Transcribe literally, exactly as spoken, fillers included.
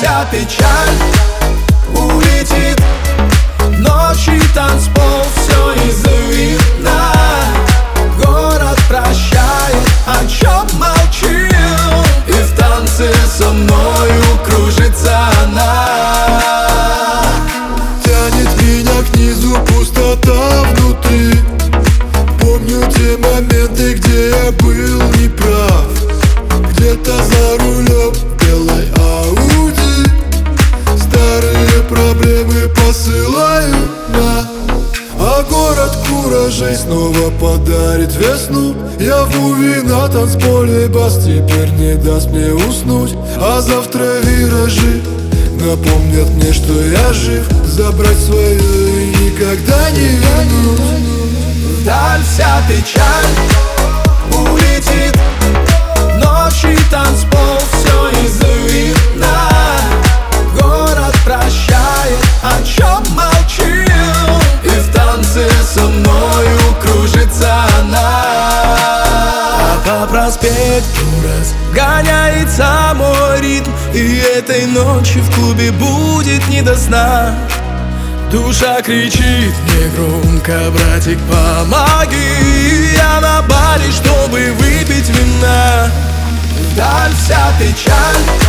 вся печаль улетит. Ночи танцпол, все из-за вина. Город прощает, о чем молчил, и в танце со мною кружится она. Тянет меня к низу пустота внутри. Помню те моменты, где я был неправ. Где-то за рулем белой Ауди старые проблемы посылаю на. А город куражей снова подарит весну. Я в муви на танцполе, бас теперь не даст мне уснуть. А завтра виражи напомнят мне, что я жив. Забрать свое и никогда не вернуть. Вдаль вся печаль улетит. Ночи танцпол, все из-за вина. Город прощает, о чем молчил, и в танце со мною кружится она. А по проспекту разгоняется мой ритм, и этой ночью в клубе будет не до сна. Душа кричит мне громко: братик, помоги. Я на баре, чтобы выпить вина. Вдаль вся печаль